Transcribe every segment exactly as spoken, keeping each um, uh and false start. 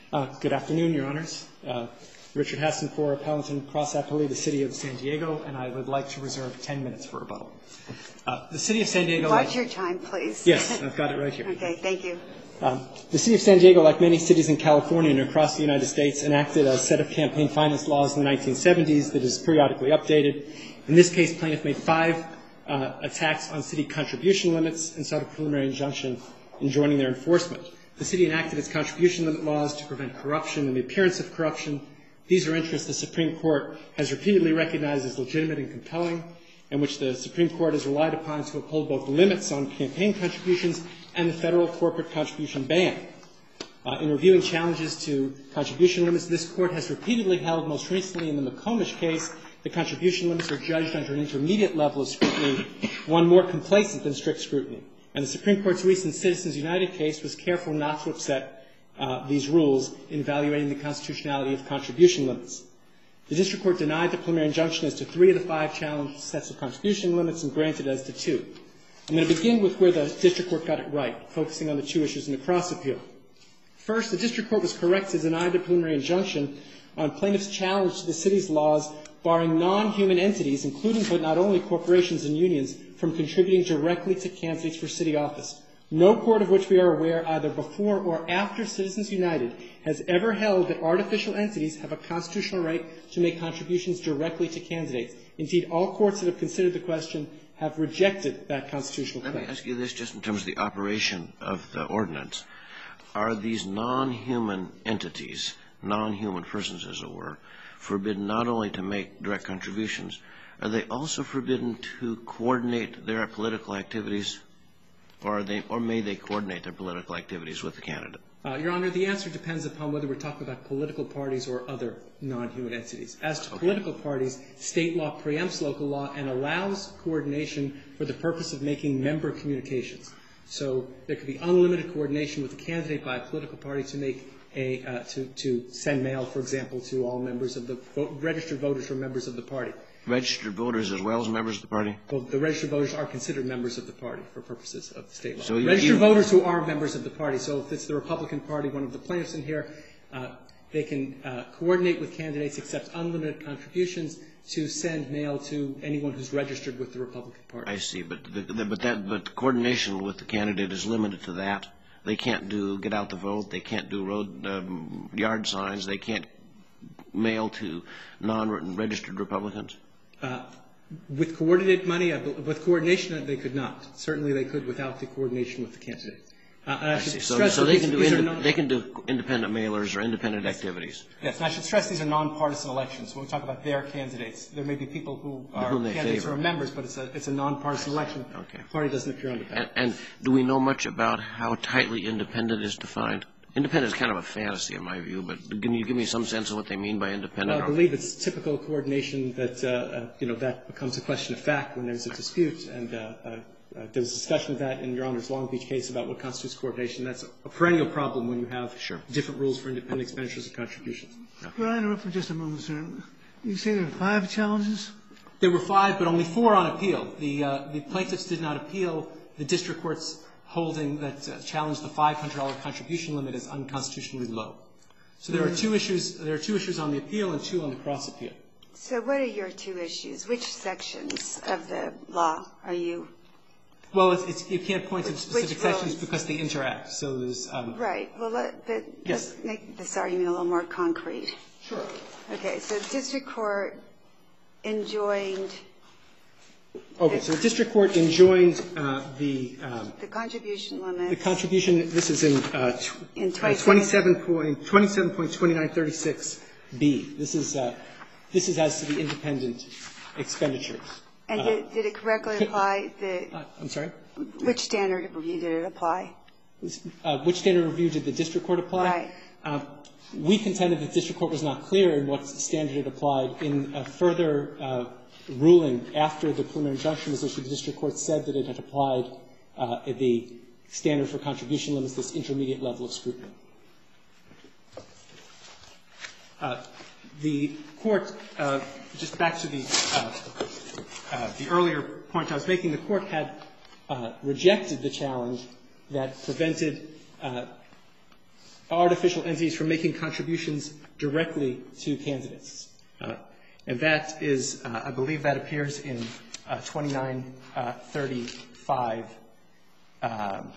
Uh, good afternoon, Your Honors. Uh, Richard Hassan for Appellant and Cross Appellee, the City of San Diego, and I would like to reserve ten minutes for rebuttal. Uh, the City of San Diego... Watch like, your time, please. Yes, I've got it right here. Okay, thank you. Um, the City of San Diego, like many cities in California and across the United States, enacted a set of campaign finance laws in the nineteen seventies that is periodically updated. In this case, plaintiff made five uh, attacks on city contribution limits and sought a preliminary injunction enjoining their enforcement. The city enacted its contribution limit laws to prevent corruption and the appearance of corruption. These are interests the Supreme Court has repeatedly recognized as legitimate and compelling, and which the Supreme Court has relied upon to uphold both limits on campaign contributions and the federal corporate contribution ban. Uh, in reviewing challenges to contribution limits, this Court has repeatedly held, most recently in the McComish case, the contribution limits are judged under an intermediate level of scrutiny, one more complacent than strict scrutiny. And the Supreme Court's recent Citizens United case was careful not to upset uh, these rules in evaluating the constitutionality of contribution limits. The district court denied the preliminary injunction as to three of the five challenged sets of contribution limits and granted as to two. I'm going to begin with where the district court got it right, focusing on the two issues in the cross appeal. First, the district court was correct to deny the preliminary injunction on plaintiffs' challenge to the city's laws barring non-human entities, including but not only corporations and unions, from contributing directly to candidates for city office. No court of which we are aware, either before or after Citizens United, has ever held that artificial entities have a constitutional right to make contributions directly to candidates. Indeed, all courts that have considered the question have rejected that constitutional claim. Let me ask you this just in terms of the operation of the ordinance. Are these non-human entities, non-human persons as it were, forbidden not only to make direct contributions, are they also forbidden to coordinate their political activities, or are they, or may they coordinate their political activities with the candidate? Uh, Your Honor, the answer depends upon whether we're talking about political parties or other non-human entities. As to okay. political parties, state law preempts local law and allows coordination for the purpose of making member communications. So there could be unlimited coordination with the candidate by a political party to make a uh, to to send mail, for example, to all members of the vote, registered voters or members of the party. Registered voters as well as members of the party? Well, the registered voters are considered members of the party for purposes of the state law. So you, registered you, voters who are members of the party. So if it's the Republican Party, one of the plaintiffs in here, uh, they can uh, coordinate with candidates, accept unlimited contributions to send mail to anyone who's registered with the Republican Party. I see, but the, the, but that but coordination with the candidate is limited to that. They can't do get out the vote. They can't do road um, yard signs. They can't mail to non-registered Republicans. Uh, with coordinated money, uh, with coordination, they could not. Certainly, they could without the coordination with the candidate. Uh, and I, I should so stress so that they these, can do these indi- are non- they can do independent mailers or independent activities. Yes, and I should stress these are nonpartisan elections. When we talk about their candidates, there may be people who are candidates who are members, but it's a it's a nonpartisan election. Okay. The party doesn't appear on the ballot. And, and do we know much about how tightly independent is defined? Independent is kind of a fantasy in my view, but can you give me some sense of what they mean by independent? Well, I believe it's typical coordination that, uh, uh, you know, that becomes a question of fact when there's a dispute. And uh, uh, uh, there was discussion of that in Your Honor's Long Beach case about what constitutes coordination. That's a perennial problem when you have sure. different rules for independent expenditures and contributions. Okay. Could I interrupt for just a moment, sir? You say there are five challenges? There were five, but only four on appeal. The, uh, the plaintiffs did not appeal the district court's holding that uh, challenged the five hundred dollars contribution limit as unconstitutionally low. So there are two issues. There are two issues on the appeal and two on the cross appeal. So what are your two issues? Which sections of the law are you? Well, it's, it's, you can't point to which, specific which sections because they interact. So there's um, right. Well, let, but yes. let's make this argument a little more concrete. Sure. Okay. So the district court enjoined. Okay, so the district court enjoined uh, the um, the contribution limit. The contribution. This is in, uh, tw- in uh, twenty-seven point twenty-seven point twenty-nine thirty-six B. This is uh, this is as to the independent expenditures. And uh, did, did it correctly apply the? Uh, I'm sorry. Which standard of review did it apply? Uh, which standard of review did the district court apply? Right. Uh, we contended that the district court was not clear in what standard it applied. In a further uh, ruling after the preliminary injunction was issued, the district court said that it had applied uh, the standard for contribution limits, this intermediate level of scrutiny. Uh, the court, uh, just back to the uh, uh, the earlier point I was making, the court had uh, rejected the challenge that prevented uh, artificial entities from making contributions directly to candidates. Uh, and that is, uh, I believe that appears in uh, twenty-nine thirty-five um,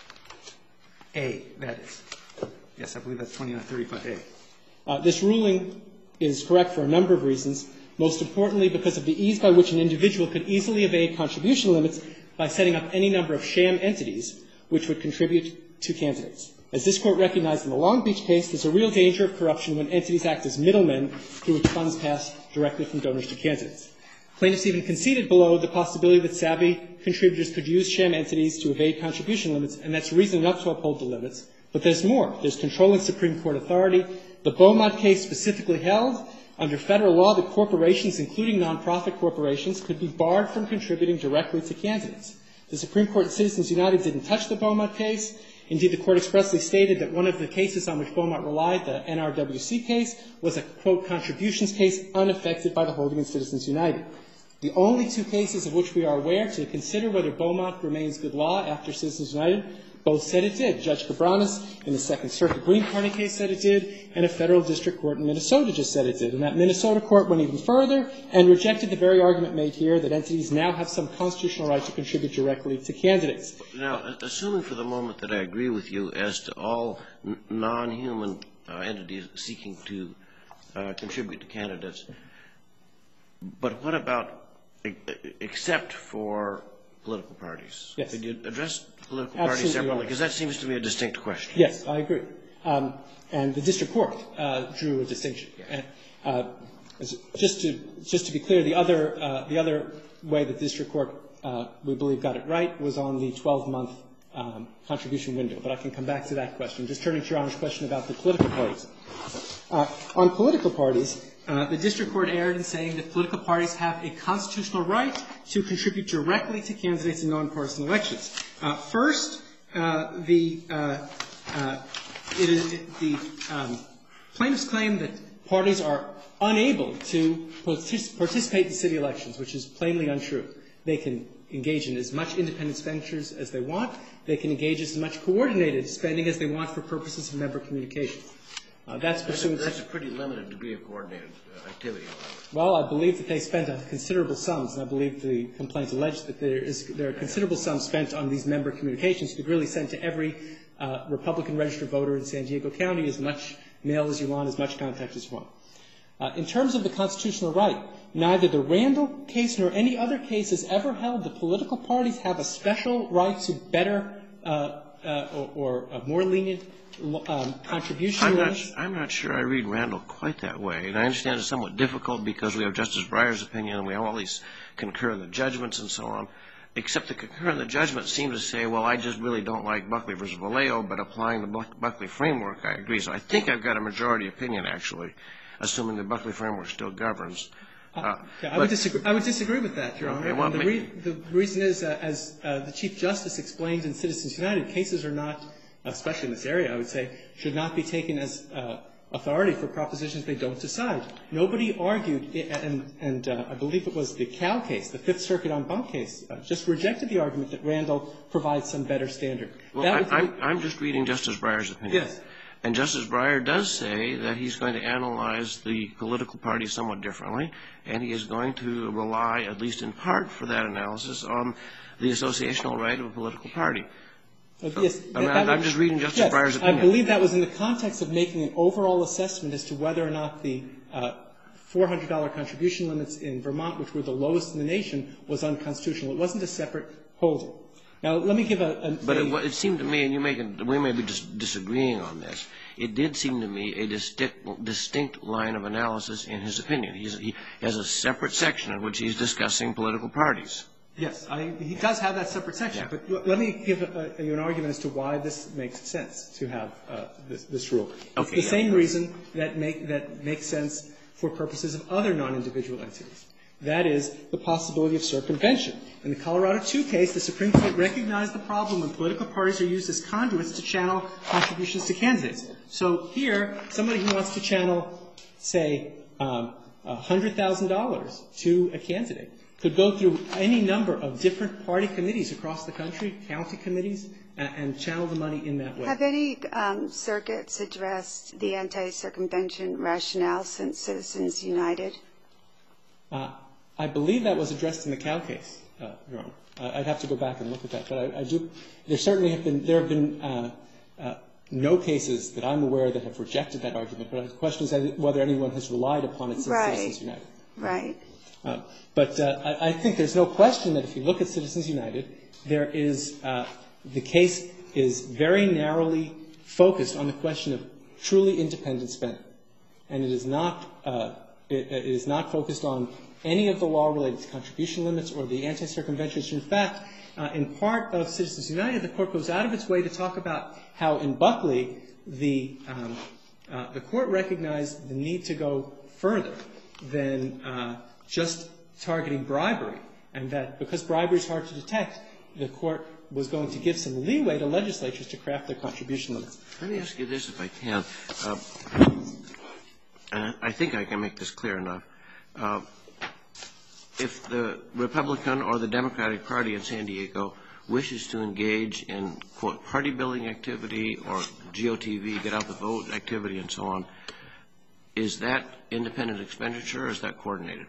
A, that is. Yes, I believe that's twenty-nine thirty-five A. Uh, this ruling is correct for a number of reasons, most importantly because of the ease by which an individual could easily evade contribution limits by setting up any number of sham entities which would contribute to candidates. As this Court recognized in the Long Beach case, there's a real danger of corruption when entities act as middlemen through which funds pass directly from donors to candidates. Plaintiffs even conceded below the possibility that savvy contributors could use sham entities to evade contribution limits, and that's reason enough to uphold the limits. But there's more. There's controlling Supreme Court authority. The Beaumont case specifically held under federal law that corporations, including nonprofit corporations, could be barred from contributing directly to candidates. The Supreme Court in Citizens United didn't touch the Beaumont case. Indeed, the Court expressly stated that one of the cases on which Beaumont relied, the N R W C case, was a, quote, contributions case unaffected by the holding in Citizens United. The only two cases of which we are aware to consider whether Beaumont remains good law after Citizens United both said it did. Judge Cabranes in the Second Circuit Green Party case said it did, and a federal district court in Minnesota just said it did. And that Minnesota court went even further and rejected the very argument made here that entities now have some constitutional right to contribute directly to candidates. Now, assuming for the moment that I agree with you as to all n- non-human uh, entities seeking to uh, contribute to candidates, but what about e- except for political parties? Yes. Could you address political Absolutely parties separately? right. Because that seems to me a distinct question. Yes, I agree. Um, and the district court uh, drew a distinction. And, uh, just to just to be clear, the other uh, the other way that the district court uh, we believe got it right was on the twelve-month um, contribution window. But I can come back to that question. Just turning to Your Honor's question about the political parties. Uh, on political parties, uh, the district court erred in saying that political parties have a constitutional right to contribute directly to candidates in nonpartisan elections. Uh, first, uh, the uh, uh, it is, it, the um, plaintiffs claim that parties are unable to partic- participate in city elections, which is plainly untrue. They can engage in as much independent expenditures as they want. They can engage in as much coordinated spending as they want for purposes of member communication. Uh, that's pursuant That's a pretty limited degree of coordinated uh, activity. Well, I believe that they spent a considerable sums, and I believe the complaint alleged that there is there are considerable sums spent on these member communications. You could really send to every uh, Republican registered voter in San Diego County as much mail as you want, as much contact as you want. Uh, in terms of the constitutional right, neither the Randall case nor any other case has ever held that political parties have a special right to better uh, uh, or, or a more lenient um, contribution I'm not, limits. I'm not sure I read Randall quite that way. And I understand it's somewhat difficult because we have Justice Breyer's opinion and we have all these concur in the judgments and so on. Except the concur in the judgment seem to say, well, I just really don't like Buckley versus Vallejo, but applying the Buckley framework, I agree. So I think I've got a majority opinion, actually, assuming the Buckley framework still governs. Uh, yeah, I, would disagree, I would disagree with that, Your Honor. Okay, well, and the, re- the reason is, uh, as uh, the Chief Justice explained in Citizens United, cases are not, especially in this area, I would say, should not be taken as uh, authority for propositions they don't decide. Nobody argued, and, and uh, I believe it was the Cal case, the Fifth Circuit en banc case, uh, just rejected the argument that Randall provides some better standard. Well, I, I'm, I'm just reading Justice Breyer's opinion. Yes. And Justice Breyer does say that he's going to analyze the political party somewhat differently, and he is going to rely, at least in part for that analysis, on the associational right of a political party. Uh, yes, I mean, that, that I'm was, just reading Justice yes, Breyer's opinion. I believe that was in the context of making an overall assessment as to whether or not the uh, four hundred dollars contribution limits in Vermont, which were the lowest in the nation, was unconstitutional. It wasn't a separate holding. Now, let me give a... a but a, it, it seemed to me, and you may, we may be dis- disagreeing on this, it did seem to me a distinct, distinct line of analysis in his opinion. He's, he has a separate section in which he's discussing political parties. Yes, I, he does have that separate section. Yeah. But let me give a, a, you an argument as to why this makes sense to have uh, this, this rule. It's Okay, the yeah. same reason that, make, that makes sense for purposes of other non-individual entities. That is the possibility of circumvention. In the Colorado two case, the Supreme Court recognized the problem when political parties are used as conduits to channel contributions to candidates. So here, somebody who wants to channel, say, um, one hundred thousand dollars to a candidate could go through any number of different party committees across the country, county committees, and, and channel the money in that way. Have any um, circuits addressed the anti-circumvention rationale since Citizens United? Uh, I believe that was addressed in the Cow case, uh, Your Honor. Uh, I'd have to go back and look at that, but I, I do. There certainly have been there have been uh, uh, no cases that I'm aware that have rejected that argument. But the question is whether anyone has relied upon it since right. Citizens United. Right. Uh, but uh, I, I think there's no question that if you look at Citizens United, there is uh, the case is very narrowly focused on the question of truly independent spending, and it is not uh, it, it is not focused on any of the law related to contribution limits or the anti-circumvention. In fact, uh, in part of Citizens United, the court goes out of its way to talk about how in Buckley the um, uh, the court recognized the need to go further than uh, just targeting bribery, and that because bribery is hard to detect, the court was going to give some leeway to legislatures to craft their contribution limits. Let me ask you this, if I can. Uh, and I think I can make this clear enough. Uh, if the Republican or the Democratic Party in San Diego wishes to engage in, quote, party-building activity or G O T V, get out the vote activity and so on, is that independent expenditure or is that coordinated?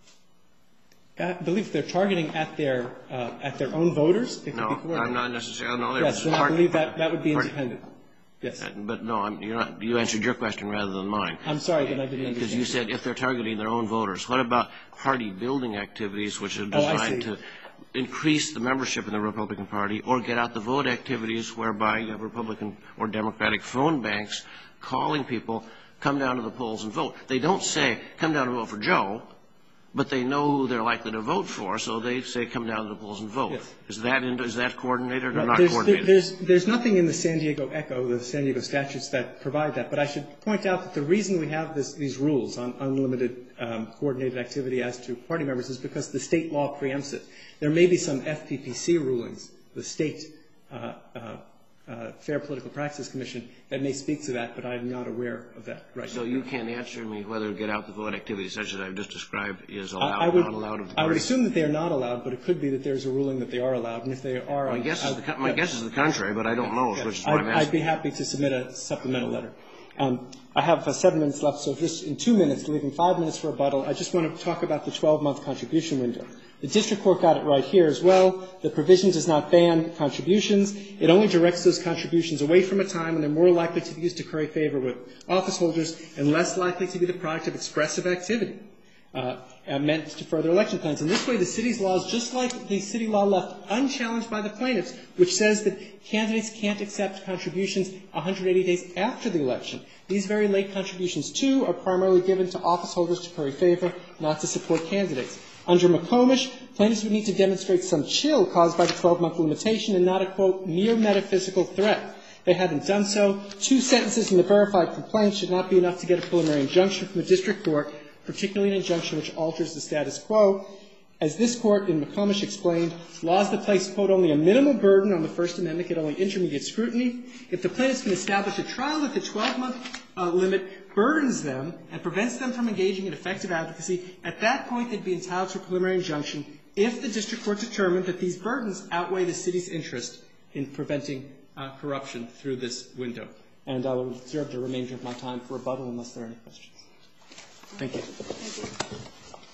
I believe they're targeting at their uh, at their own voters. It no, could be coordinated. I'm not necessarily. No, yes, then I believe that that would be party. independent. Yes. Uh, but no, I'm, you're not, you answered your question rather than mine. I'm sorry that I didn't understand. Because you said if they're targeting their own voters. What about party-building activities which are Oh, I designed see. to increase the membership in the Republican Party or get out the vote activities whereby you have Republican or Democratic phone banks calling people, come down to the polls and vote. They don't say, come down and vote for Joe, but they know who they're likely to vote for, so they say, come down to the polls and vote. Yes. Is that in, is that coordinated or Right. not there's, coordinated? There's, there's nothing in the San Diego ECHO, the San Diego statutes, that provide that. But I should point out that the reason we have this, these rules on unlimited um, coordinated activity as to party members is because the state law preempts it. There may be some F P P C rulings, the state uh, uh, uh, Fair Political Practices Commission, that may speak to that, but I'm not aware of that right so now. So you can't answer me whether get out the vote activity such as I've just described is allowed, I, I would, not allowed of the I party? would assume that they are not allowed, but it could be that there's a ruling that they are allowed, and if they are, My guess, is I, the, my yeah. guess is the contrary, but I don't know, Yeah. which is why I'd, I'm I'd asking. be happy to submit a supplemental letter. Um, I have uh, seven minutes left, so just in two minutes, leaving five minutes for rebuttal, I just want to talk about the twelve-month contribution window. The district court got it right here as well. The provision does not ban contributions. It only directs those contributions away from a time when they're more likely to be used to curry favor with office holders and less likely to be the product of expressive activity uh, meant to further election plans. In this way, the city's laws, just like the city law left unchallenged by the plaintiffs, which says that candidates can't accept contributions one hundred eighty days after the election. These very late contributions, too, are primarily given to office holders to curry favor, not to support candidates. Under McComish, plaintiffs would need to demonstrate some chill caused by the twelve-month limitation and not a, quote, mere metaphysical threat. They haven't done so. Two sentences in the verified complaint should not be enough to get a preliminary injunction from the district court, particularly an injunction which alters the status quo. As this court in McComish explained, laws that place, quote, only a minimal burden on the First Amendment get only intermediate scrutiny. If the plaintiffs can establish a trial that the twelve-month uh, limit burdens them and prevents them from engaging in effective advocacy, at that point they'd be entitled to a preliminary injunction if the district court determined that these burdens outweigh the city's interest in preventing uh, corruption through this window. And I will reserve the remainder of my time for rebuttal unless there are any questions. Thank you. Thank you.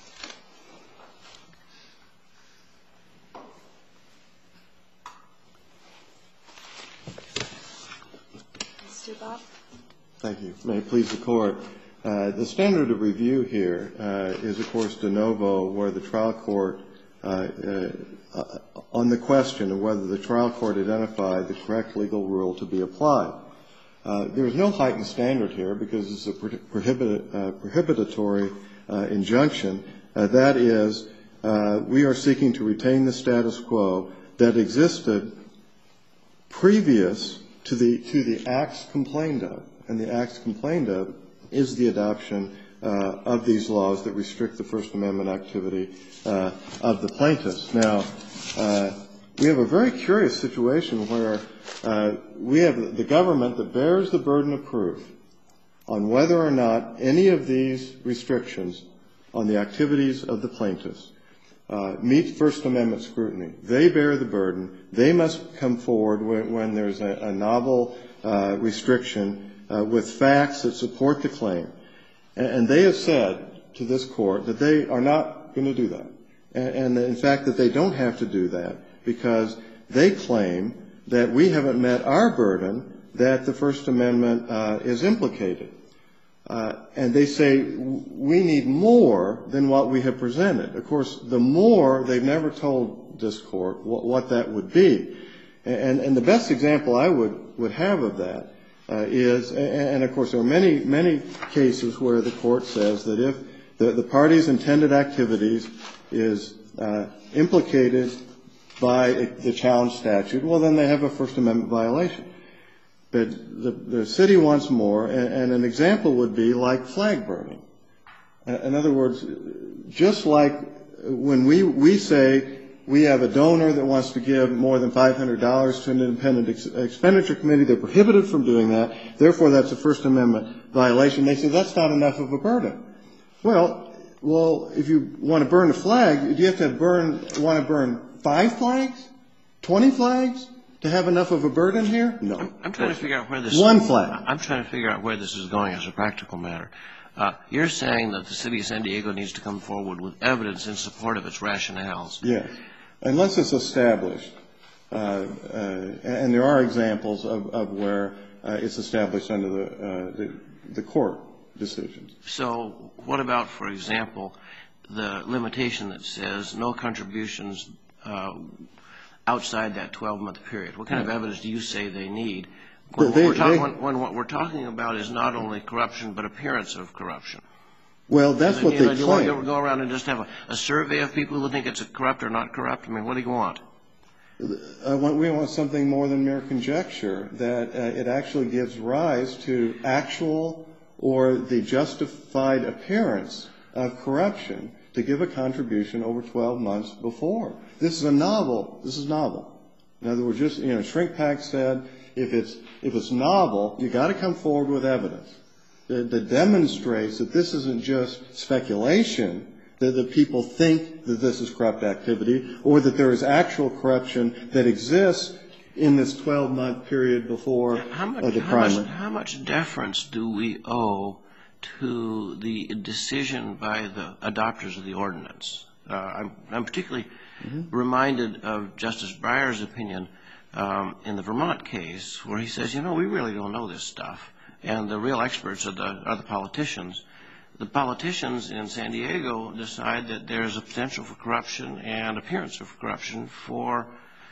Mister Bob? Thank you. May it please the Court. Uh, the standard of review here uh, is, of course, de novo, where the trial court, uh, uh, on the question of whether the trial court identified the correct legal rule to be applied. Uh, there is no heightened standard here because it's a prohibit, uh, prohibitory uh, injunction. Uh, that is, uh, we are seeking to retain the status quo that existed previous to the to the acts complained of. And the acts complained of is the adoption uh, of these laws that restrict the First Amendment activity uh, of the plaintiffs. Now, uh, we have a very curious situation where uh, we have the government that bears the burden of proof on whether or not any of these restrictions on the activities of the plaintiffs uh, meet First Amendment scrutiny. They bear the burden. They must come forward when, when there's a, a novel uh, restriction uh, with facts that support the claim. And, and they have said to this court that they are not going to do that. And, and in fact, that they don't have to do that because they claim that we haven't met our burden that the First Amendment uh, is implicated. Uh, and they say we need more than what we have presented. Of course, the more, they've never told this court what, what that would be. And, and the best example I would, would have of that uh, is, and, and of course there are many, many cases where the court says that if the, the party's intended activities is uh, implicated by a, the challenge statute, well then they have a First Amendment violation. But the, the city wants more, and, and an example would be like flag burning. In other words, just like when we, we say we have a donor that wants to give more than five hundred dollars to an independent ex- expenditure committee, they're prohibited from doing that, therefore that's a First Amendment violation. They say that's not enough of a burden. Well, well, if you want to burn a flag, do you have to burn, want to burn five flags? Twenty flags? To have enough of a burden here? No. I'm, I'm trying to figure out where this one flag. I'm trying to figure out where this is going as a practical matter. Uh, you're saying that the city of San Diego needs to come forward with evidence in support of its rationales. Yes, unless it's established, uh, uh, and there are examples of, of where uh, it's established under the, uh, the the court decisions. So, what about, for example, the limitation that says no contributions Uh, outside that twelve-month period? What kind of evidence do you say they need? When, they, what, we're talk, they, when, when what we're talking about is not only corruption, but appearance of corruption. Well, that's and, what you they know, do claim. you want to go around and just have a, a survey of people who think it's corrupt or not corrupt? I mean, what do you want? I want, we want something more than mere conjecture, that uh, it actually gives rise to actual or the justified appearance of corruption to give a contribution over twelve months before. This is a novel. This is novel. In other words, just, you know, Shrinkpack said, if it's, if it's novel, you got to come forward with evidence that, that demonstrates that this isn't just speculation, that the people think that this is corrupt activity, or that there is actual corruption that exists in this twelve-month period before how much, uh, the how crime. Much, how much deference do we owe to the decision by the adopters of the ordinance? Uh, I'm, I'm particularly mm-hmm. reminded of Justice Breyer's opinion um, in the Vermont case, where he says, you know, we really don't know this stuff, and the real experts are the, are the politicians. The politicians in San Diego decide that there's a potential for corruption and appearance of corruption for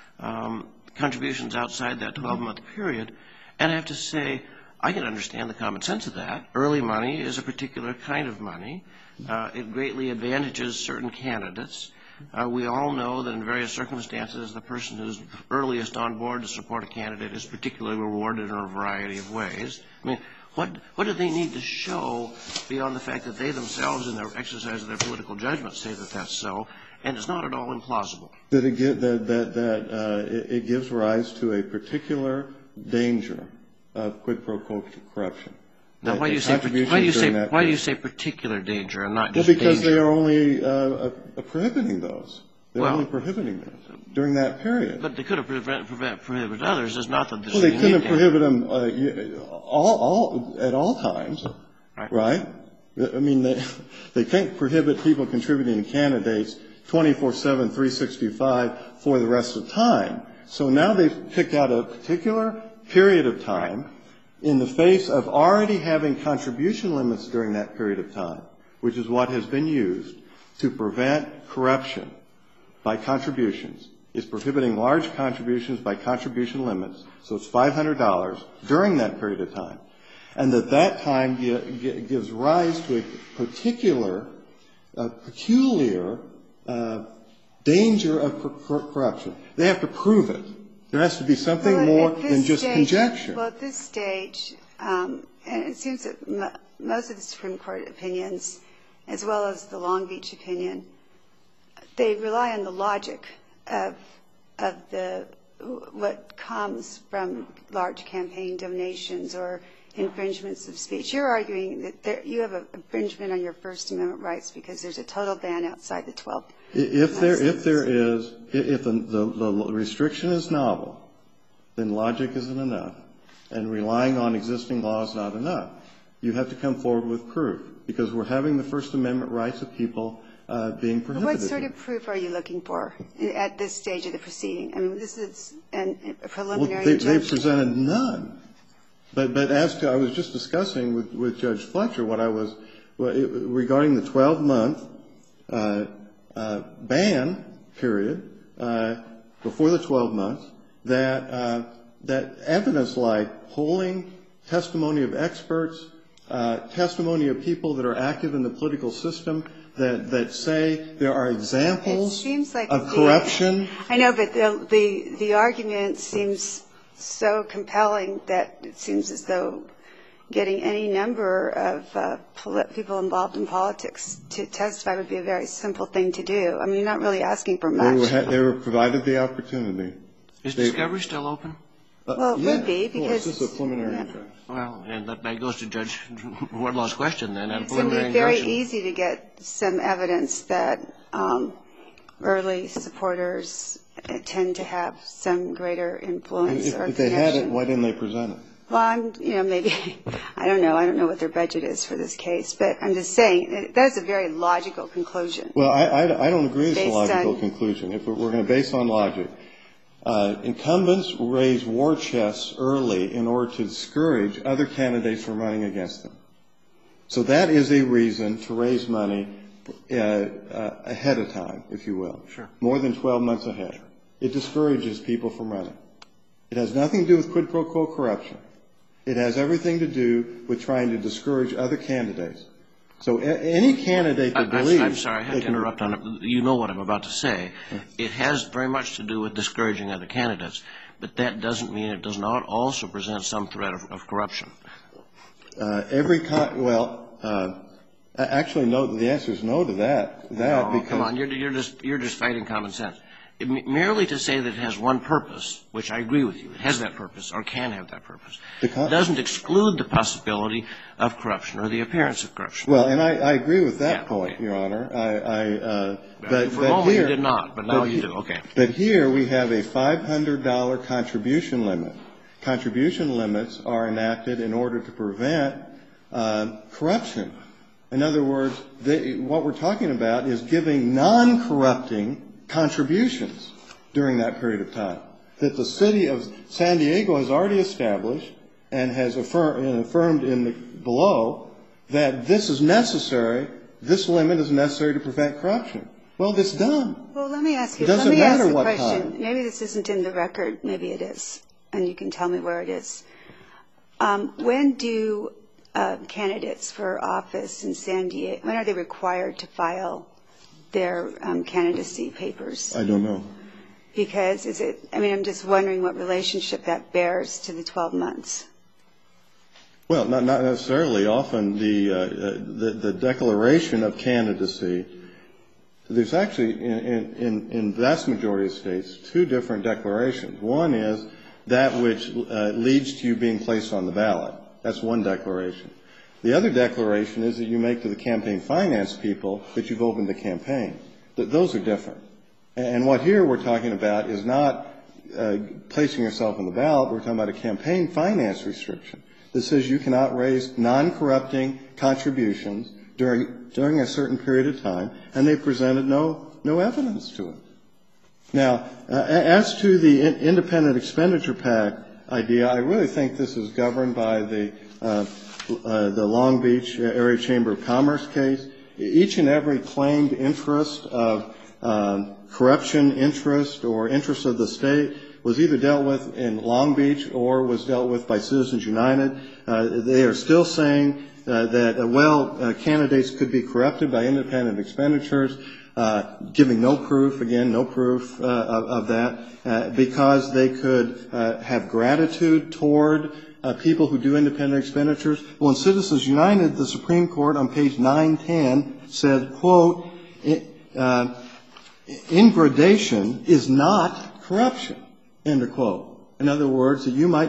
um, contributions outside that twelve-month mm-hmm. period. And I have to say, I can understand the common sense of that. Early money is a particular kind of money. Uh, it greatly advantages certain candidates. Uh, we all know that in various circumstances, the person who's earliest on board to support a candidate is particularly rewarded in a variety of ways. I mean, what what do they need to show beyond the fact that they themselves, in their exercise of their political judgment, say that that's so? And it's not at all implausible. That it, get, that, that, that uh, it, it gives rise to a particular danger of quid pro quo corruption. Now, why do you say why do you say why do you say particular danger and not just well, because danger? they are only uh, uh, prohibiting those. They're well, only prohibiting those during that period. But they could have prevent, prevent, prohibited others. It's not that this well, they is couldn't prohibit danger. them uh, all, all at all times, right? right? I mean, they they can't prohibit people contributing to candidates twenty-four seven, three sixty-five for the rest of the time. So now they've picked out a particular period of time in the face of already having contribution limits during that period of time, which is what has been used to prevent corruption by contributions. It's prohibiting large contributions by contribution limits, so it's five hundred dollars during that period of time. And that that time gives rise to a particular, a peculiar uh, danger of corruption. They have to prove it. There has to be something well, more than just stage, conjecture. Well, at this stage, um, and it seems that m- most of the Supreme Court opinions, as well as the Long Beach opinion, they rely on the logic of of the what comes from large campaign donations or infringements of speech. You're arguing that there, you have an infringement on your First Amendment rights because there's a total ban outside the twelve. If there, if there is, if the, the, the restriction is novel, then logic isn't enough, and relying on existing law is not enough. You have to come forward with proof, because we're having the First Amendment rights of people uh, being prohibited. What sort of proof are you looking for at this stage of the proceeding? I mean, this is an, a preliminary well, they, injunction. they've presented none. But, but as to, I was just discussing with, with Judge Fletcher what I was, well, it, regarding the twelve-month uh, uh, ban period uh, before the twelve months, that uh, that evidence like polling, testimony of experts, uh, testimony of people that are active in the political system that, that say there are examples like of the, corruption. I know, but the, the, the argument seems so compelling that it seems as though getting any number of uh, people involved in politics to testify would be a very simple thing to do. I mean, you're not really asking for much. They were, they were provided the opportunity. Is they, discovery still open? Uh, well, it yeah, would be because this is a preliminary yeah. injunction. Well, and that, that goes to Judge Wardlaw's question then. At a It's going to preliminary be very injunction. easy to get some evidence that um, early supporters tend to have some greater influence If, or if they connection. had it, why didn't they present it? Well, I'm, you know, maybe, I don't know. I don't know what their budget is for this case. But I'm just saying, that is a very logical conclusion. Well, I, I, I don't agree it's a Based logical on- conclusion. If we're going to base on logic, uh, incumbents raise war chests early in order to discourage other candidates from running against them. So that is a reason to raise money uh, uh, ahead of time, if you will. Sure. More than twelve months ahead. It discourages people from running. It has nothing to do with quid pro quo corruption. It has everything to do with trying to discourage other candidates. So a- any candidate that I, believes... I'm sorry, I have to can, interrupt on it. You know what I'm about to say. It has very much to do with discouraging other candidates, but that doesn't mean it does not also present some threat of, of corruption. Uh, every con- well, uh, actually, no. The answer is no to that. That no, because come on, you're, you're just you're just fighting common sense. It, merely to say that it has one purpose, which I agree with you, it has that purpose or can have that purpose, con- doesn't exclude the possibility of corruption or the appearance of corruption. Well, and I, I agree with that Yeah, point, okay. Your Honor. I, I uh, But but, for but a moment here, you did not, but now but you he- do. Okay. But here we have a five hundred dollars contribution limit. Contribution limits are enacted in order to prevent uh, corruption. In other words, they, what we're talking about is giving non-corrupting contributions during that period of time that the city of San Diego has already established and has affirmed, and affirmed in the below that this is necessary, this limit is necessary to prevent corruption. Well, it's done. Well, let me ask you. It doesn't let me matter ask a what question. time. Maybe this isn't in the record. Maybe it is, and you can tell me where it is. Um, when do uh, candidates for office in San Diego, when are they required to file their um, candidacy papers? I don't know. Because is it, I mean, I'm just wondering what relationship that bears to the twelve months. Well, not, not necessarily. Often the, uh, the the declaration of candidacy, there's actually in, in, in vast majority of states two different declarations. One is that which uh, leads to you being placed on the ballot. That's one declaration. The other declaration is that you make to the campaign finance people that you've opened the campaign. Th- those are different. And what here we're talking about is not uh, placing yourself on the ballot. We're talking about a campaign finance restriction that says you cannot raise non-corrupting contributions during during a certain period of time, and they presented no no evidence to it. Now, uh, as to the in- independent expenditure pact idea, I really think this is governed by the uh, uh, the Long Beach Area Chamber of Commerce case. Each and every claimed interest of uh, corruption interest or interest of the state was either dealt with in Long Beach or was dealt with by Citizens United. Uh, they are still saying uh, that, uh, well, uh, candidates could be corrupted by independent expenditures, uh, giving no proof, again, no proof uh, of, of that, uh, because they could uh, have gratitude toward uh, people who do independent expenditures. Well, in Citizens United, the Supreme Court on page nine ten said, quote, uh, ingradation is not corruption, end of quote. In other words, that you might be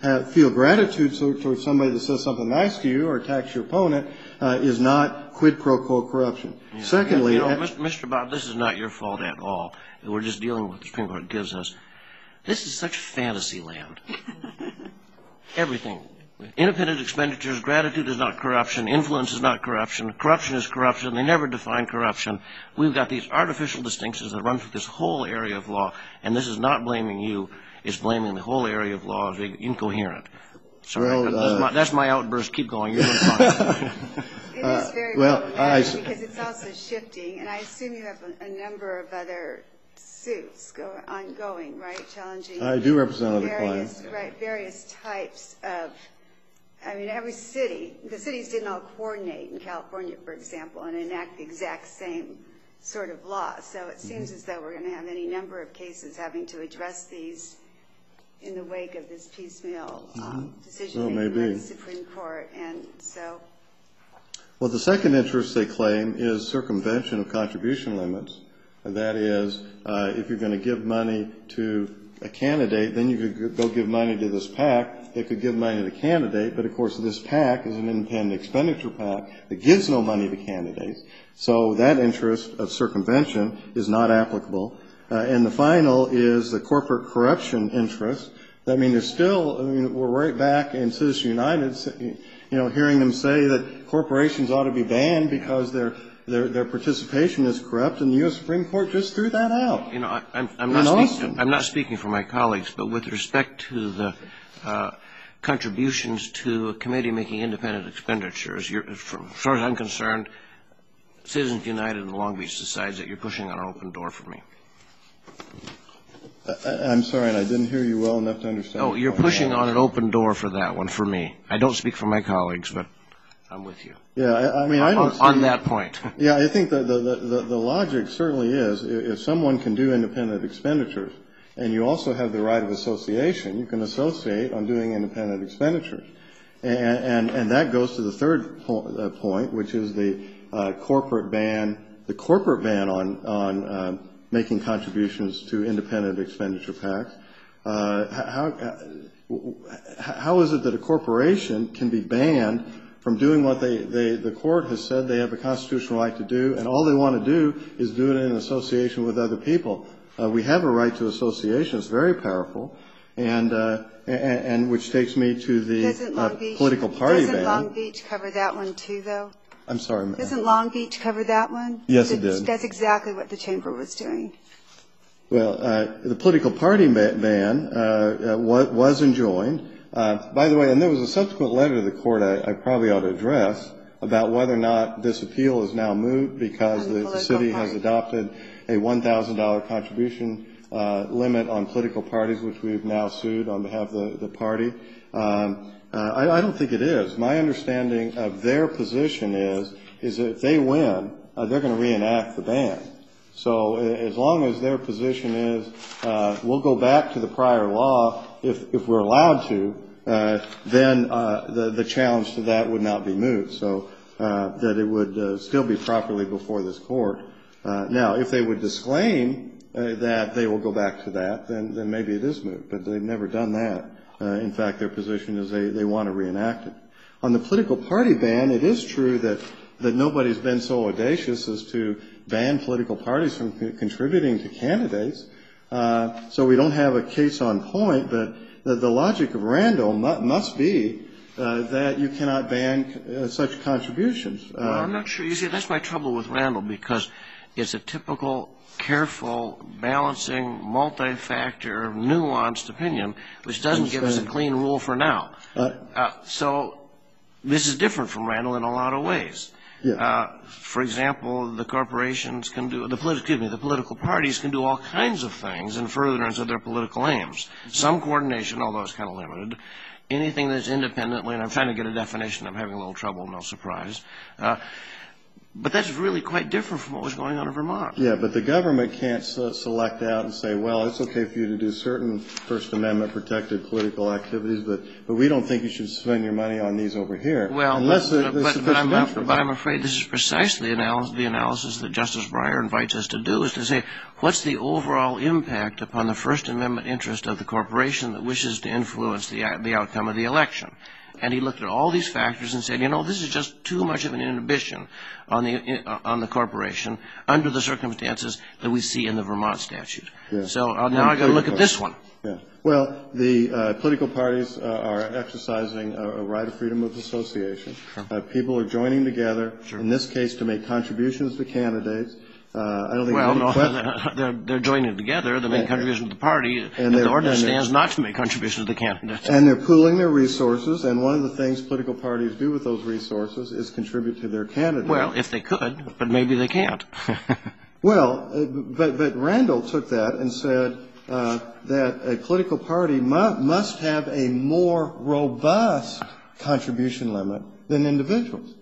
have, feel gratitude towards somebody that says something nice to you or attacks your opponent uh, is not quid pro quo corruption. Yeah. Secondly, you know, Mister Bob, this is not your fault at all. We're just dealing with what the Supreme Court gives us. This is such fantasy land. Everything. Independent expenditures, gratitude is not corruption, influence is not corruption, corruption is corruption, they never define corruption. We've got these artificial distinctions that run through this whole area of law, and this is not blaming you, it's blaming the whole area of law as being incoherent. Sorry, well, that's, uh, my, that's my outburst. Keep going. You're doing fine. It is very uh, well, problematic I, because it's also shifting, and I assume you have a, a number of other suits go, ongoing, right, challenging I do represent other various, clients. right, various types of, I mean, every city, the cities didn't all coordinate in California, for example, and enact the exact same sort of law. So it seems mm-hmm. as though we're going to have any number of cases having to address these in the wake of this piecemeal um, mm-hmm. decision well, making by the Supreme Court. And so... Well, the second interest they claim is circumvention of contribution limits. And that is, uh, if you're going to give money to a candidate, then you could go give money to this PAC. They could give money to the candidate, but of course this PAC is an independent expenditure PAC that gives no money to candidates. So that interest of circumvention is not applicable. Uh, and the final is the corporate corruption interest. I mean, there's still, I mean, we're right back in Citizens United, you know, hearing them say that corporations ought to be banned because their their their participation is corrupt, and the U S Supreme Court just threw that out. You know, I, I'm, I'm not speaking. I'm not speaking for my colleagues, but with respect to the uh, contributions to a committee making independent expenditures, you're, from, as far as I'm concerned, Citizens United in Long Beach decides that you're pushing on an open door for me. I, I'm sorry, and I didn't hear you well enough to understand. Oh, you're pushing on an open door for that one for me. I don't speak for my colleagues, but I'm with you. Yeah, I, I mean, I don't on, see, on that point. Yeah, I think the, the, the, the logic certainly is if someone can do independent expenditures and you also have the right of association, you can associate on doing independent expenditures. And, and, and that goes to the third po- uh, point, which is the uh, corporate ban, the corporate ban on, on uh, making contributions to independent expenditure PACs. Uh, how, how is it that a corporation can be banned from doing what they, they, the court has said they have a constitutional right to do, and all they want to do is do it in association with other people? Uh, we have a right to association. It's very powerful, and, uh, and, and which takes me to the uh, Beach, political party doesn't ban. Doesn't Long Beach cover that one too, though? I'm sorry, ma'am. Doesn't Long Beach cover that one? Yes, it did. That's exactly what the chamber was doing. Well, uh, the political party ban uh, uh, was enjoined. Uh, by the way, and there was a subsequent letter to the court I, I probably ought to address about whether or not this appeal is now moot because the, the city party. has adopted a one thousand dollars contribution uh, limit on political parties, which we've now sued on behalf of the, the party. Um, uh, I, I don't think it is. My understanding of their position is, is that if they win, uh, they're going to reenact the ban. So as long as their position is, uh, we'll go back to the prior law if, if we're allowed to, uh, then uh, the, the challenge to that would not be moot. So uh, that it would uh, still be properly before this court. Uh, now, if they would disclaim uh, that they will go back to that, then, then maybe it is moot. But they've never done that. Uh, in fact, their position is they, they want to reenact it. On the political party ban, it is true that, that nobody's been so audacious as to ban political parties from c- contributing to candidates. Uh, so we don't have a case on point, but the, the logic of Randall mu- must be uh, that you cannot ban uh, such contributions. Uh, well, I'm not sure. You see, that's my trouble with Randall because it's a typical, careful, balancing, multi-factor, nuanced opinion, which doesn't give us a clean rule for now. Uh, uh, so this is different from Randall in a lot of ways. Yeah. Uh, for example, the corporations can do, the politi- excuse me, the political parties can do all kinds of things in furtherance of their political aims. Some coordination, although it's kind of limited. Anything that's independently, and I'm trying to get a definition, I'm having a little trouble, no surprise. Uh, But that's really quite different from what was going on in Vermont. Yeah, but the government can't se- select out and say, well, it's okay for you to do certain First Amendment protected political activities, but, but we don't think you should spend your money on these over here. Well, unless but, there's but, sufficient but, I'm, interest. but I'm afraid this is precisely analysis, the analysis that Justice Breyer invites us to do, is to say, what's the overall impact upon the First Amendment interest of the corporation that wishes to influence the, the outcome of the election? And he looked at all these factors and said, you know, this is just too much of an inhibition on the on the corporation under the circumstances that we see in the Vermont statute. Yeah. So uh, now I've got to look at this one. Yeah. Well, the uh, political parties uh, are exercising a, a right of freedom of association. Sure. Uh, people are joining together, Sure. in this case, to make contributions to candidates. Uh, I don't think Well, any no, question. they're, they're joining together. They make And- contributions to the party. and And the they're- ordinance and they're- stands not to make contributions to the candidates. And they're pooling their resources, and one of the things political parties do with those resources is contribute to their candidate. Well, if they could, but maybe they can't. Well, uh, but, but Randall took that and said uh, that a political party mu- must have a more robust contribution limit than individuals.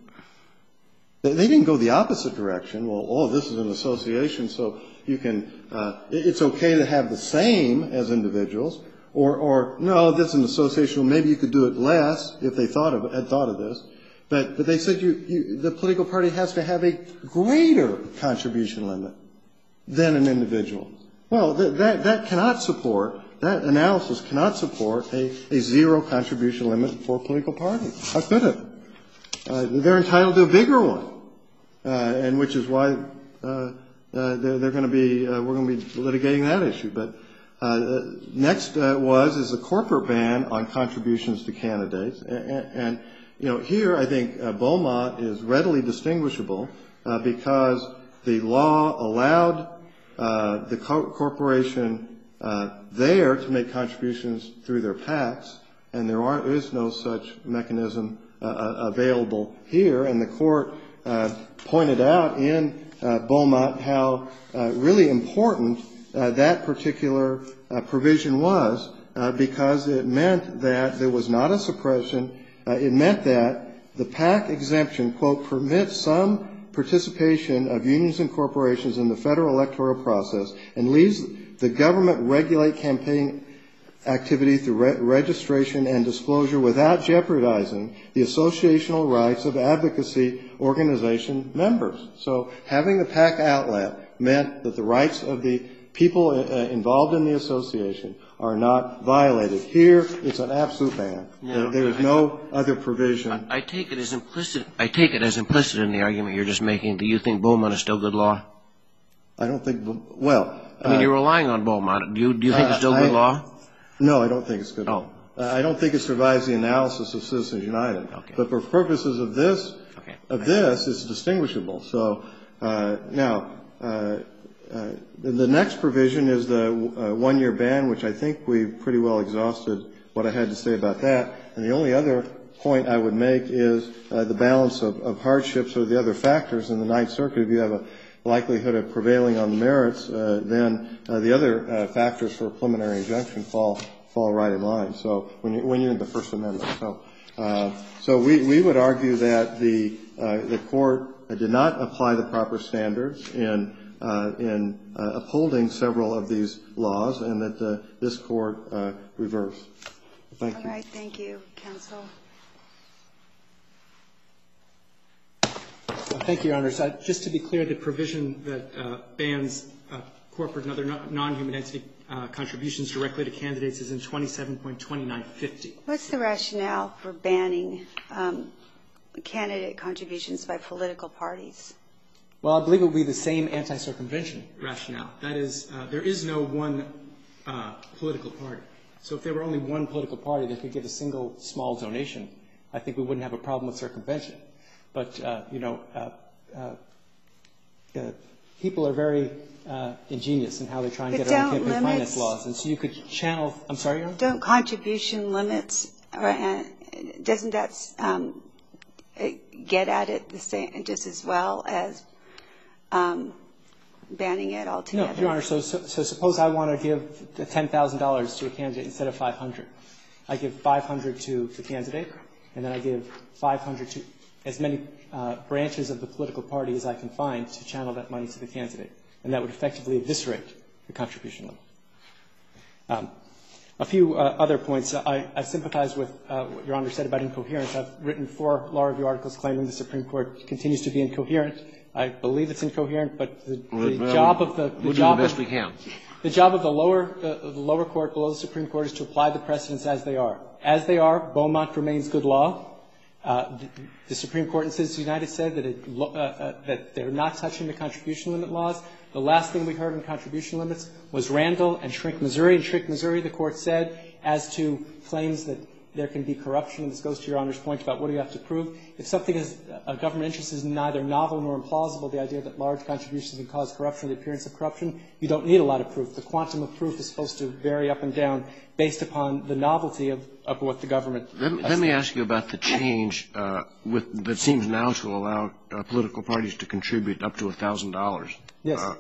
They, they didn't go the opposite direction. Well, oh, this is an association, so you can, uh, it, it's okay to have the same as individuals. Or, or no, this is an association, well, maybe you could do it less if they thought of, had thought of this. But, but they said you, you, the political party has to have a greater contribution limit than an individual. Well, that, that, that cannot support, that analysis cannot support a, a zero contribution limit for a political party. How could it? Uh, they're entitled to a bigger one, uh, and which is why uh, uh, they're, they're going to be, uh, we're going to be litigating that issue. But uh, next uh, was is the corporate ban on contributions to candidates, and, and you know, here I think uh, Beaumont is readily distinguishable uh, because the law allowed uh, the co- corporation uh, there to make contributions through their PACs, and there are, is no such mechanism uh, available here. And the court uh, pointed out in uh, Beaumont how uh, really important uh, that particular uh, provision was uh, because it meant that there was not a suppression. Uh, it meant that the PAC exemption, quote, permits some participation of unions and corporations in the federal electoral process and leaves the government regulate campaign activity through re- registration and disclosure without jeopardizing the associational rights of advocacy organization members. So having the PAC outlet meant that the rights of the people uh, involved in the association are not violated. Here, it's an absolute ban. No, there, there is no other provision. I take it as implicit. I take it as implicit in the argument you're just making. Do you think Beaumont is still good law? I don't think. Well, I mean, uh, you're relying on Beaumont. Do you do you think uh, it's still I, good law? No, I don't think it's good Oh. law. Uh, I don't think it survives the analysis of Citizens United. Okay. But for purposes of this, Okay. of this, it's distinguishable. So uh, now. Uh, Uh, the, the next provision is the uh, one-year ban, which I think we've pretty well exhausted what I had to say about that. And the only other point I would make is uh, the balance of, of hardships or the other factors in the Ninth Circuit. If you have a likelihood of prevailing on the merits, uh, then uh, the other uh, factors for a preliminary injunction fall fall right in line. So when you when you're in the First Amendment, so uh, so we we would argue that the uh, the court did not apply the proper standards in. Uh, in uh, upholding several of these laws, and that uh, this court uh, reverse. Thank you. All right, thank you, counsel. Thank you, Your Honors. Uh, just to be clear, the provision that uh, bans uh, corporate and other non-human entity uh, contributions directly to candidates is in twenty-seven point two nine five zero. What's the rationale for banning um, candidate contributions by political parties? Well, I believe it will be the same anti-circumvention rationale. That is, uh, there is no one uh, political party. So if there were only one political party that could give a single small donation, I think we wouldn't have a problem with circumvention. But, uh, you know, uh, uh, uh, people are very uh, ingenious in how they try and But get around don't campaign limits- finance laws. And so you could channel – I'm sorry, Your Honor? Don't contribution limits, or, uh, doesn't that um, get at it the same, just as well as Um, banning it altogether? No, Your Honor. So, so, so suppose I want to give ten thousand dollars to a candidate instead of five hundred dollars. I give five hundred dollars to the candidate, and then I give five hundred dollars to as many uh, branches of the political party as I can find to channel that money to the candidate. And that would effectively eviscerate the contribution limit. Um, a few uh, other points. I, I sympathize with uh, what Your Honor said about incoherence. I've written four law review articles claiming the Supreme Court continues to be incoherent. I believe it's incoherent, but the, the well, job of the, the we'll job do the best of, we can. The job of the lower uh, the lower court below the Supreme Court is to apply the precedents as they are. As they are, Beaumont remains good law. Uh, the, the Supreme Court in Citizens United said that, it, uh, uh, that they're not touching the contribution limit laws. The last thing we heard on contribution limits was Randall and Shrink, Missouri. In Shrink, Missouri, the court said, as to claims that there can be corruption, and this goes to Your Honor's point about what do you have to prove, if something is, a government interest is neither novel nor implausible, the idea that large contributions can cause corruption or the appearance of corruption, you don't need a lot of proof. The quantum of proof is supposed to vary up and down based upon the novelty of, of what the government Let me, let me ask you about the change uh, with, that seems now to allow uh, political parties to contribute up to one thousand dollars. Yes. Uh,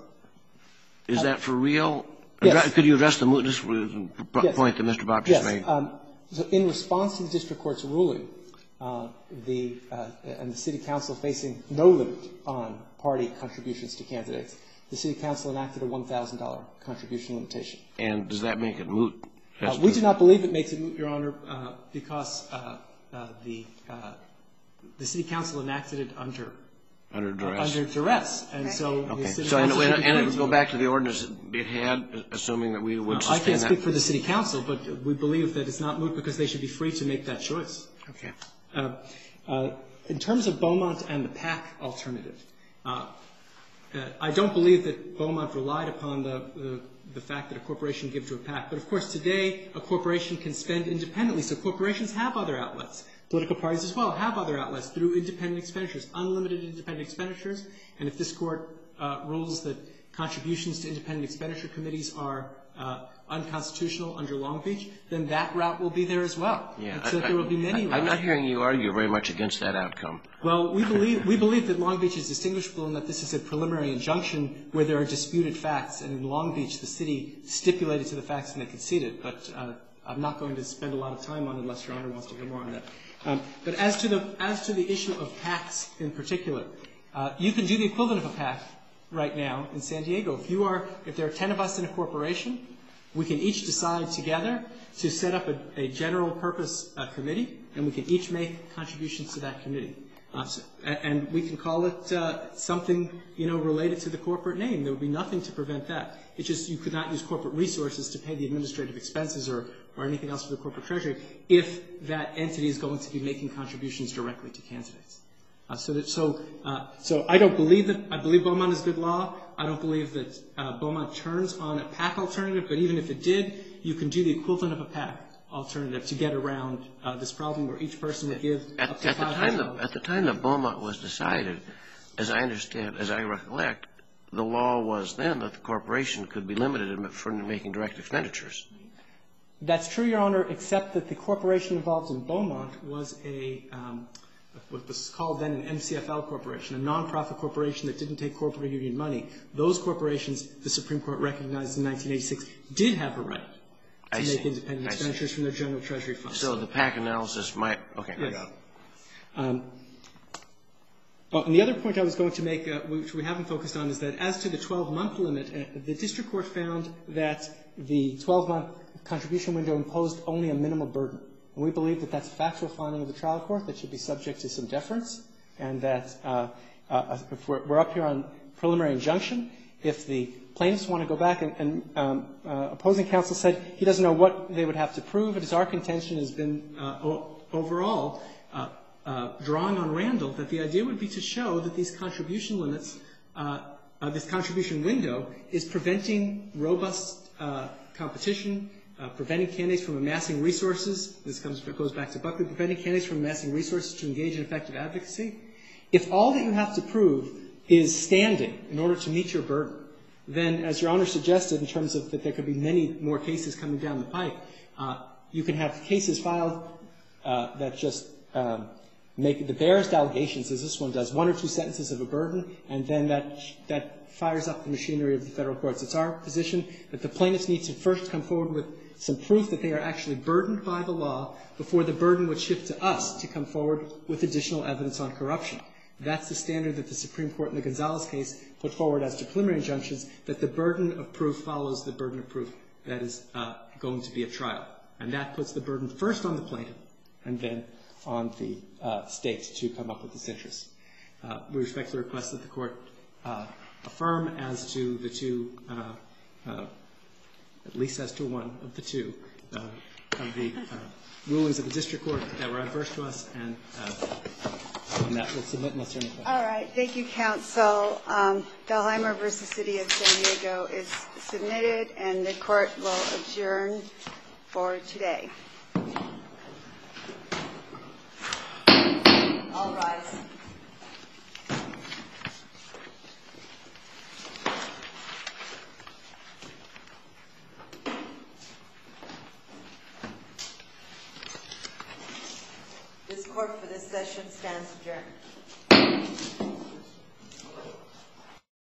is that for real? Yes. Could you address the mootness yes. point that Mister Bob just yes. made? Um, so in response to the district court's ruling, uh, the uh, and the city council facing no limit on party contributions to candidates, the city council enacted a one thousand dollars contribution limitation. And does that make it moot? Uh, we do not believe it makes it moot, Your Honor, uh, because uh, uh, the uh, the city council enacted it under under duress. Uh, under duress, and okay. so okay. the city so council and, should and be it would go back to the ordinance it had, assuming that we would uh, sustain I can't that. speak for the city council, but we believe that it's not moot because they should be free to make that choice. Okay. Uh, uh, in terms of Beaumont and the PAC alternative, uh, uh, I don't believe that Beaumont relied upon the, the the fact that a corporation gives to a PAC. But, of course, today a corporation can spend independently. So corporations have other outlets. Political parties as well have other outlets through independent expenditures, unlimited independent expenditures. And if this Court uh, rules that contributions to independent expenditure committees are uh, unconstitutional under Long Beach, then that route will be there as well. Yeah, so I, that there will be many I, routes. I'm not hearing you argue very much against that outcome. Well, we believe we believe that Long Beach is distinguishable in that this is a preliminary injunction where there are disputed facts, and in Long Beach the city stipulated to the facts and they conceded. But uh, I'm not going to spend a lot of time on it unless Your Honor wants to hear more on that. Um, but as to the as to the issue of PACs in particular, uh, you can do the equivalent of a PAC right now in San Diego. If you are if there are ten of us in a corporation, we can each decide together to set up a, a general purpose uh, committee, and we can each make contributions to that committee. Uh, so, and we can call it uh, something, you know, related to the corporate name. There would be nothing to prevent that. It's just you could not use corporate resources to pay the administrative expenses or, or anything else for the corporate treasury if that entity is going to be making contributions directly to candidates. Uh, so, that, so, uh, so I don't believe that. I believe Beaumont is good law. I don't believe that uh, Beaumont turns on a PAC alternative. But even if it did, you can do the equivalent of a PAC alternative to get around uh, this problem where each person would give at, up to at the five time hundred that, dollars. At the time that Beaumont was decided, as I understand, as I recollect, the law was then that the corporation could be limited for making direct expenditures. That's true, Your Honor, except that the corporation involved in Beaumont was a um, what was called then an M C F L corporation, a nonprofit corporation that didn't take corporate union money. Those corporations, the Supreme Court recognized in nineteen eighty-six, did have a right to I make see. independent I expenditures see. from their general treasury funds. So the PAC analysis might, okay, yes. I got it. Um, well, and the other point I was going to make, uh, which we haven't focused on, is that as to the twelve-month limit, uh, the district court found that the twelve-month contribution window imposed only a minimal burden. And we believe that that's a factual finding of the trial court that should be subject to some deference, and that uh, uh, if we're, we're up here on preliminary injunction, if the plaintiffs want to go back and, and um, uh, opposing counsel said he doesn't know what they would have to prove, it is our contention has been uh, o- overall uh, uh, drawing on Randall that the idea would be to show that these contribution limits, uh, uh, this contribution window is preventing robust uh, competition, Uh, preventing candidates from amassing resources. This comes goes back to Buckley. Preventing candidates from amassing resources to engage in effective advocacy. If all that you have to prove is standing in order to meet your burden, then, as Your Honor suggested, in terms of that there could be many more cases coming down the pike, uh, you can have cases filed uh, that just um, make the barest allegations, as this one does, one or two sentences of a burden, and then that that fires up the machinery of the federal courts. It's our position that the plaintiffs need to first come forward with some proof that they are actually burdened by the law before the burden would shift to us to come forward with additional evidence on corruption. That's the standard that the Supreme Court in the Gonzalez case put forward as to preliminary injunctions, that the burden of proof follows the burden of proof that is uh, going to be at trial. And that puts the burden first on the plaintiff and then on the uh, state to come up with its interests. Uh, we respectfully request that the Court uh, affirm as to the two, uh, uh, at least as to one of the two, uh, of the uh, rulings of the district court that were adverse to us, and, uh, and that will submit unless there are any questions. All right. Thank you, counsel. Um, Dahlheimer versus City of San Diego is submitted, and the court will adjourn for today. All rise. This court for this session stands adjourned.